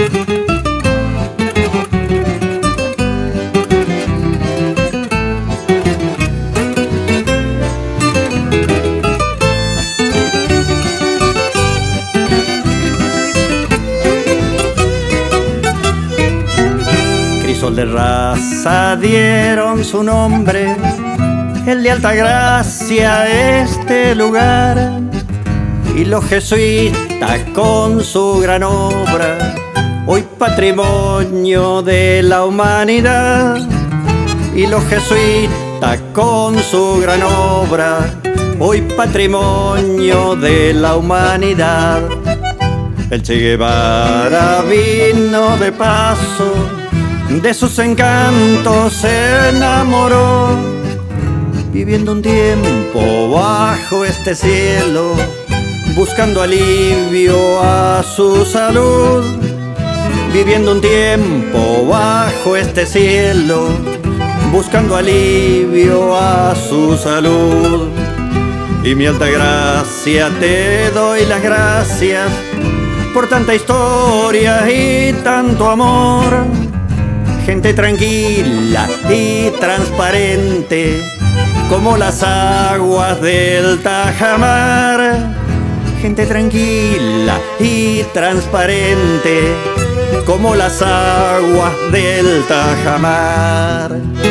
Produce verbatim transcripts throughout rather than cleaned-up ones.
Crisol de raza dieron su nombre, el de Altagracia a este lugar, y los jesuitas con su gran obra, hoy patrimonio de la humanidad. Y los jesuitas con su gran obra, hoy patrimonio de la humanidad. El Che Guevara vino de paso, de sus encantos se enamoró, viviendo un tiempo bajo este cielo, buscando alivio a su salud. Viviendo un tiempo bajo este cielo, buscando alivio a su salud. Y mi Altagracia, te doy las gracias por tanta historia y tanto amor. Gente tranquila y transparente como las aguas del Tajamar. Gente tranquila y transparente como las aguas del Tajamar.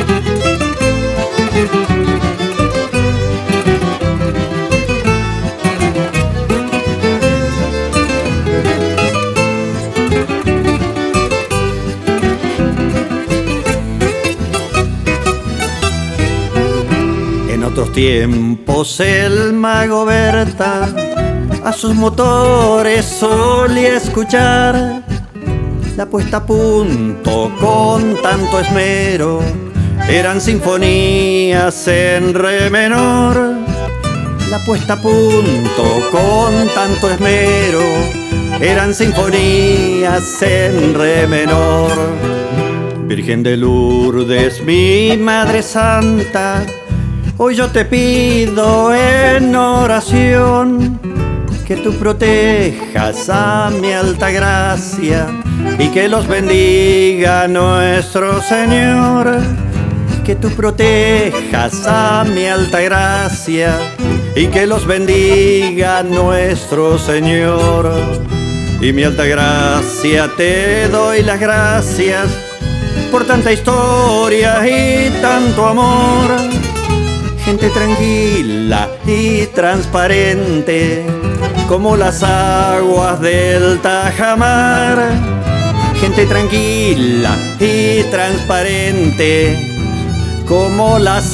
En otros tiempos el mago Berta a sus motores solía escuchar la puesta a punto con tanto esmero, eran sinfonías en re menor. La puesta a punto con tanto esmero, eran sinfonías en re menor. Virgen de Lourdes, mi Madre Santa, hoy yo te pido en oración que tú protejas a mi Altagracia y que los bendiga nuestro Señor. Que tú protejas a mi Altagracia y que los bendiga nuestro Señor. Y mi Altagracia, te doy las gracias por tanta historia y tanto amor. Gente tranquila y transparente como las aguas del Tajamar. Gente tranquila y transparente como las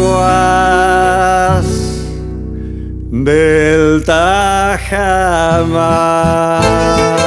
aguas del Tajamar.